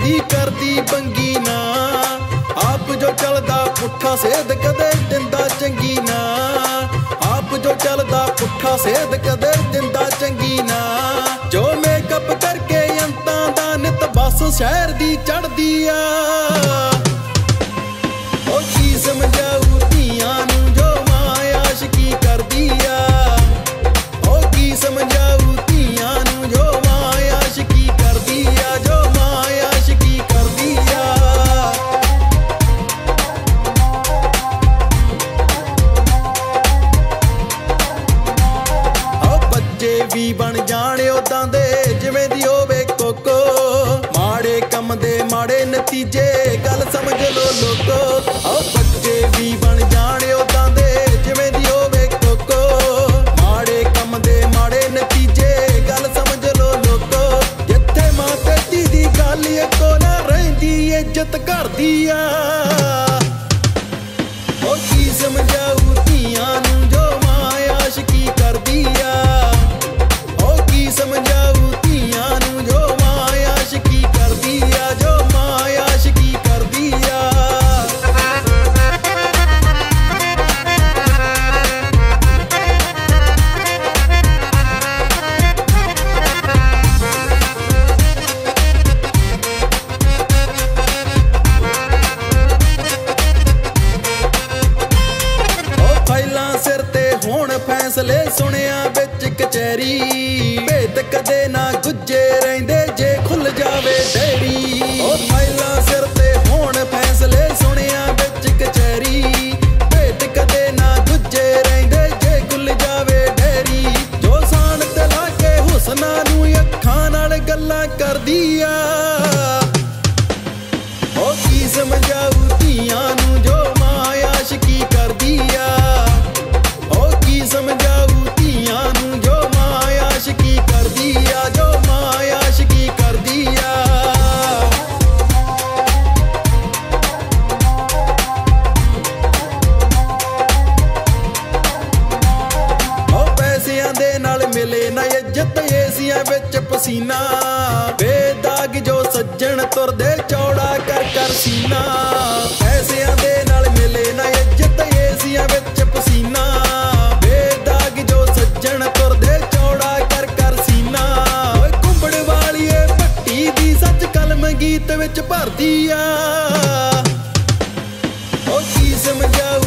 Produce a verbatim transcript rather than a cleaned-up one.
ਦੀ ਕਰਦੀ ਬੰਗੀ ਨਾ। ਆਪ ਜੋ ਚੱਲਦਾ ਪੁੱਠਾ ਸੇਧ ਕਦੇ ਦਿੰਦਾ ਚੰਗੀ ਨਾ। ਆਪ ਜੋ ਚੱਲਦਾ ਪੁੱਠਾ ਸੇਧ ਕਦੇ ਦਿੰਦਾ ਚੰਗੀ ਨਾ। ਜੋ ਮੇਕਅਪ ਕਰਕੇ ਅੰਤਾਂ ਦਾ ਨਿਤ ਬਸ ਸ਼ਹਿਰ ਦੀ ਚੜ੍ਹਦੀ ਆ। ਉਹ ਕੀ ਸਮਝਾਊ ਧੀਆਂ ਨੂੰ ਜੋ ਮਾਂ ਆਸ਼ਕੀ ਕਰਦੀ ਆ। ਉਹ ਕੀ ਸਮਝਾਊ ਧੀਆਂ ਨੂੰ ਜੋ ਮਾਂ ਆਸ਼ਕੀ ਕਰਦੀ ਆ। ਜੋ ਮਾਂ ਆਸ਼ਕੀ ਕਰਦੀ ਆ। ਉਹ ਬੱਚੇ ਵੀ ਬਣ ਜਾਣ ਉਦਾਂ ਦੇ ਜਿਵੇਂ ਦੀ ਹੋਵੇ ਕੋਕੋ। ਮਾੜੇ ਕੰਮ ਦੇ ਮਾੜੇ ਨਤੀਜੇ ਗੱਲ ਸਮਝ ਲੋ ਲੋਕੋ। ਆਓ ਬੱਚੇ ਵੀ ਬਣ ਜਾਣ ਉਦਾਂ ਦੇ ਜਿਵੇਂ ਦੀ ਹੋਵੇ ਕੋਕੋ। ਮਾੜੇ ਕੰਮ ਦੇ ਮਾੜੇ ਨਤੀਜੇ ਗੱਲ ਸਮਝ ਲੋ ਲੋਕੋ। ਜਿੱਥੇ ਮਾਂ ਤੇ ਧੀ ਦੀ ਗੱਲ ਇੱਕੋ ਨਾ ਰਹਿੰਦੀ ਇੱਜ਼ਤ ਘਰ ਦੀ ਆ। ਉਹ ਕੀ ਸਮਝਾਊ ਧੀਆਂ ਨੂੰ ਜੋ ਮਾਂ ਆਸ਼ਕੀ ਕਰਦੀ ਆ। ਉਹ ਕੀ ਸਮਝਾਊ ਧੀਆਂ ਨੂੰ ਜੋ ਮਾਂ ਆਸ਼ਕੀ ਕਰਦੀ ਆ। ਜੋ ਮਾਂ ਆਸ਼ਕੀ ਕਰਦੀ ਆ। ਉਹ ਫਾਈਲਾਂ ਸਿਰ ਤੇ ਹੁਣ ਫੈਸਲੇ ਸੁਣਿਆ ਵਿੱਚ ਕਚਹਿਰੀ। ਭੇਤ ਕਦੇ ਨਾ ਗੁੱਜੇ ਰਹਿੰਦੇ ਜੇ ਖੁੱਲ ਜਾਵੇ ਡੈਰੀ। ਉਹ ਫਾਈਲਾਂ ਸਿਰ ਤੇ ਹੁਣ ਫੈਸਲੇ ਸੁਣਿਆ ਵਿੱਚ ਕਚਹਿਰੀ। ਭੇਤ ਕਦੇ ਨਾ ਗੁੱਜੇ ਰਹਿੰਦੇ ਜੇ ਖੁੱਲ ਜਾਵੇ ਡੈਰੀ। ਜੋ ਸਾਨ ਤੇ ਲਾ ਕੇ ਹੁਸਨਾਂ ਨੂੰ ਅੱਖਾਂ ਨਾਲ ਗੱਲਾਂ ਕਰਦੀ ਆ। ਉਹ ਕੀ ਸਮਝਾਊ ਧੀਆਂ ਨੂੰ ਜੋ ਮਾਂ ਆਸ਼ਕੀ ਕਰਦੀ ਆ। ਉਹ ਕੀ ਸਮਝਾਊ ਧੀਆਂ ਨੂੰ ਜੋ ਮਾਂ ਆਸ਼ਕੀ ਕਰਦੀ ਆ। ਜੋ ਮਾਂ ਆਸ਼ਕੀ ਕਰਦੀ ਆ। ਉਹ ਪੈਸਿਆਂ ਦੇ ਨਾਲ ਮਿਲੇ ਨਾ ਇੱਜ਼ਤ ਏਸੀਆਂ ਵਿੱਚ ਪਸੀਨਾ। ਬੇਦਾਗ ਜੋ ਸੱਜਣ ਤੁਰਦੇ ਚੌੜਾ ਕਰ ਕਰ ਸੀਨਾ। ਪੈਸਿਆਂ ਦੇ ਨਾਲ ਮਿਲੇ ਨਾ ਇੱਜ਼ਤ ਏਸੀਆਂ ਵਿੱਚ ਪਸੀਨਾ। ਬੇਦਾਗ ਜੋ ਸੱਜਣ ਤੁਰਦੇ ਚੌੜਾ ਕਰ ਕਰ ਸੀਨਾ। ਓਏ ਕੁੰਬੜ ਵਾਲੀਏ ਭੱਟੀ ਦੀ ਸੱਚ ਕਲਮ ਗੀਤ ਵਿੱਚ ਭਰਦੀ ਆ। ਉਹ ਕੀ ਸਮਝਾਊ